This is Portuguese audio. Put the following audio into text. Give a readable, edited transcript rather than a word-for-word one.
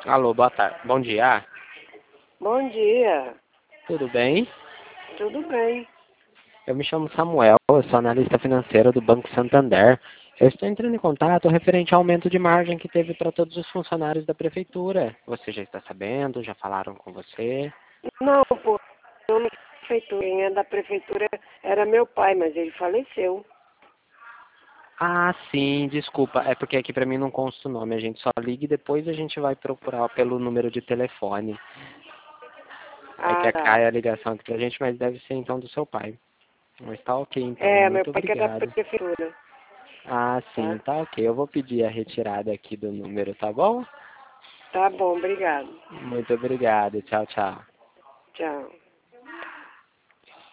Alô, boa tarde. Bom dia. Bom dia. Tudo bem? Tudo bem? Eu me chamo Samuel, eu sou analista financeiro do Banco Santander. Eu estou entrando em contato referente ao aumento de margem que teve para todos os funcionários da prefeitura. Você já está sabendo? Já falaram com você? Não, pô, eu não sou da prefeitura. Quem é da prefeitura era meu pai, mas ele faleceu. Ah, sim, desculpa. É porque aqui para mim não consta o nome. A gente só liga e depois a gente vai procurar pelo número de telefone. É que Ah, tá. cai a ligação aqui pra gente, mas deve ser então do seu pai. Mas tá ok então, É, meu muito pai que é da obrigado. prefeitura, Ah, sim, tá? tá ok. Eu vou pedir a retirada aqui do número, tá bom? Tá bom, obrigado. Muito obrigado. Tchau, tchau. Tchau.